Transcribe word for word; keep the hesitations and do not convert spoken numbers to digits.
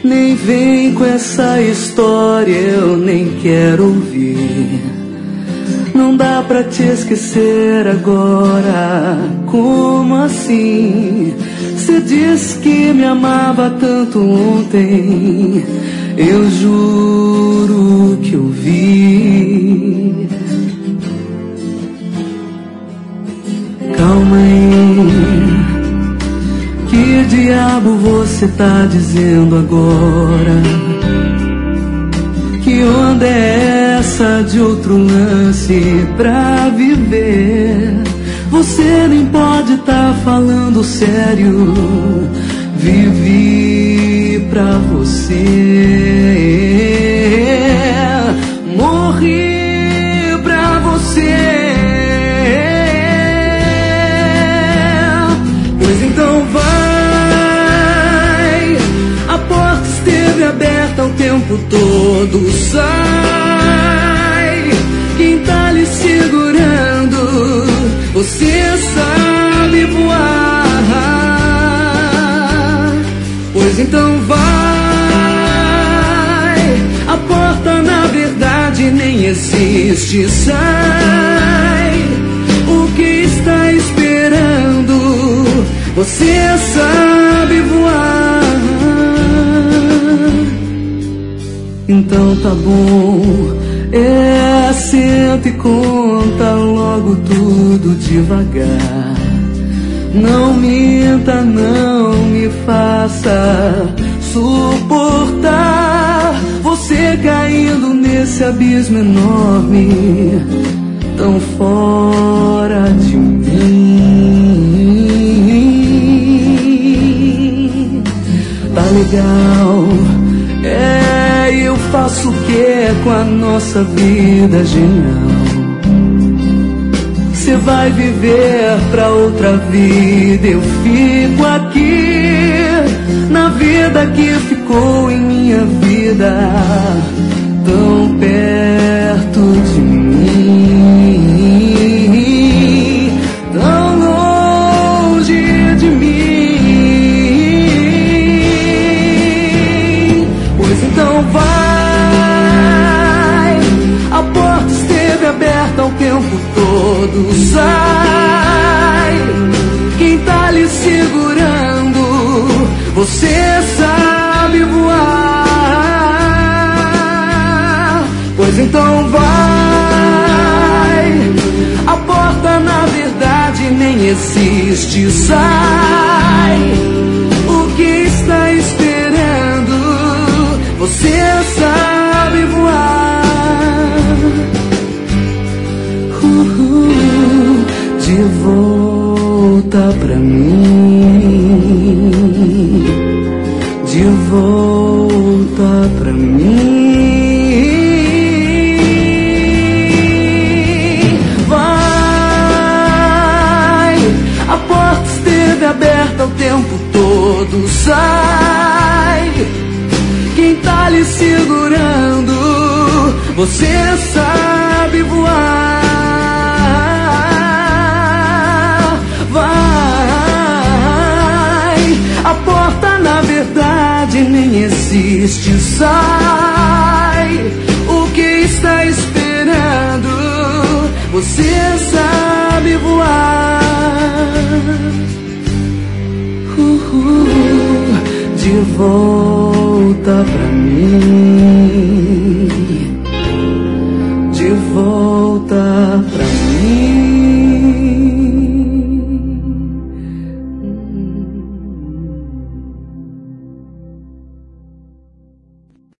Nem vem com essa história, eu nem quero ouvir. Não dá pra te esquecer agora, como assim? Você disse que me amava tanto ontem, eu juro que eu vi. Calma aí, que diabo você tá dizendo agora? Que onda é essa de outro lance pra viver? Você nem pode tá falando sério. Vivi pra você, morri pra você. Pois então vai, a porta esteve aberta o tempo todo. Sai, quem tá lhe segurando, você sabe voar. Pois então vai, a porta na verdade nem existe. Sai, o que está esperando, você sabe voar. Então tá bom, é, senta e conta logo tudo devagar. Não minta, não me faça suportar você caindo nesse abismo enorme, tão fora de mim. Tá legal, é, eu faço o que com a nossa vida genial? Você vai viver pra outra vida, eu fico aqui na vida que ficou em minha vida, tão perto de mim, tão longe de mim. Pois então vai, a porta esteve aberta o tempo todo. Sai, quem tá lhe segurando, você sabe voar. Pois então vai, a porta na verdade nem existe. Sai, o que está esperando, você sabe voar. De volta pra mim, de volta pra mim. Vai, a porta esteve aberta o tempo todo. Sai, quem tá lhe segurando, você sabe voar. A porta na verdade nem existe. Sai, o que está esperando, você sabe voar. Uhul, de volta pra mim, de volta pra mim.